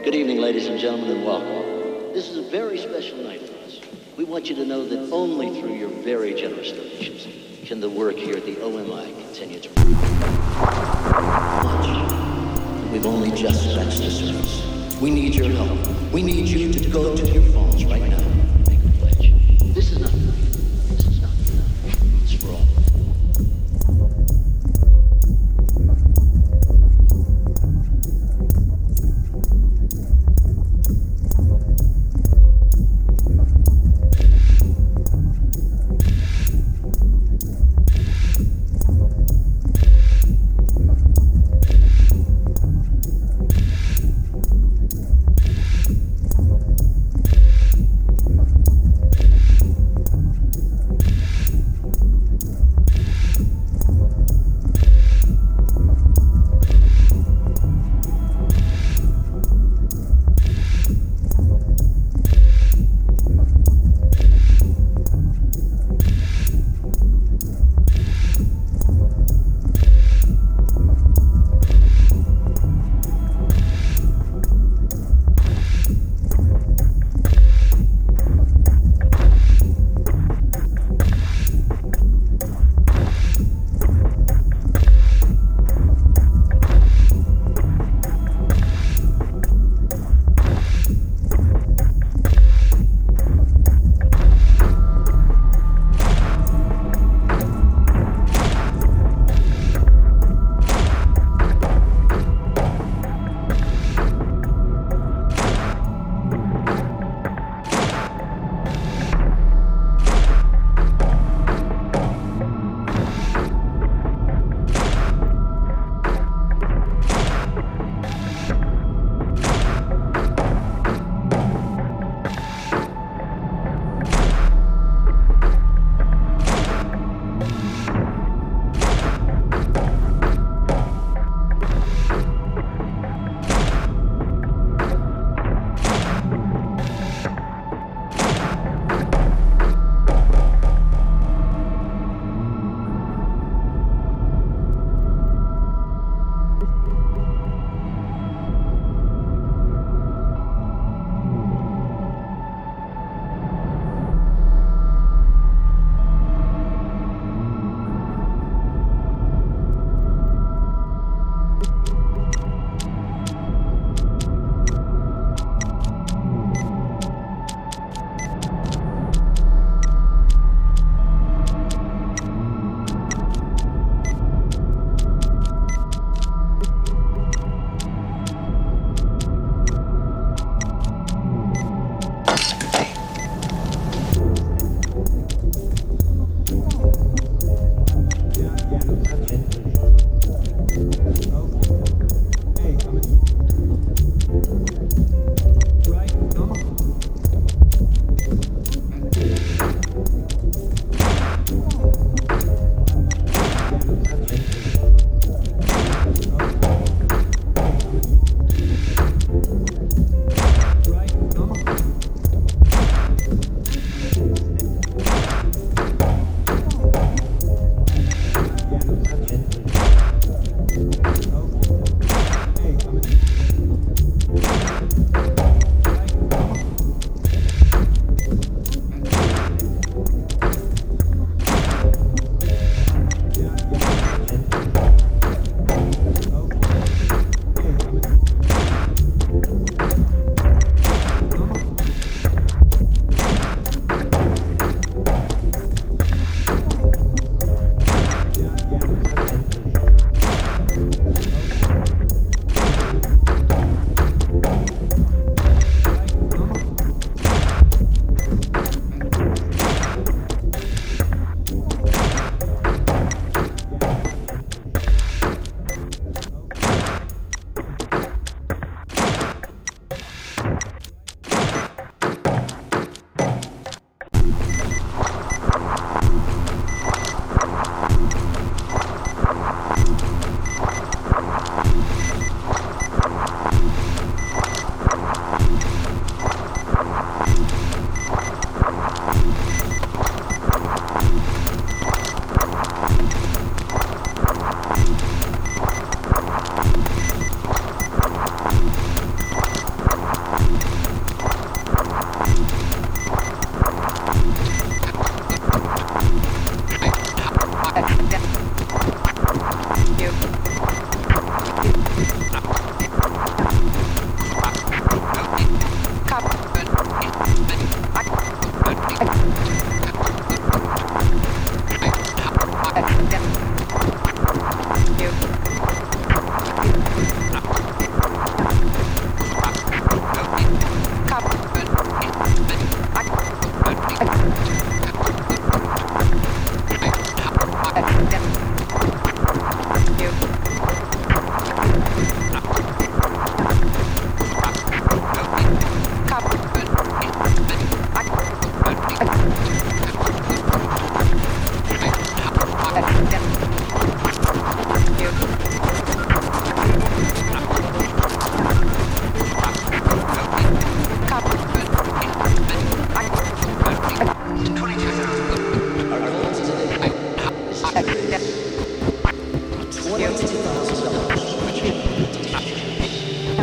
Good evening, ladies and gentlemen, and welcome. This is a very special night for us. We want you to know that only through your very generous donations can the work here at the OMI continue to improve. Much. And we've only just scratched the surface. We need your help. We need you to go to your phones right now and make a pledge. This is not for you. This is not for them. It's for all.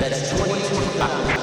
That's 2025.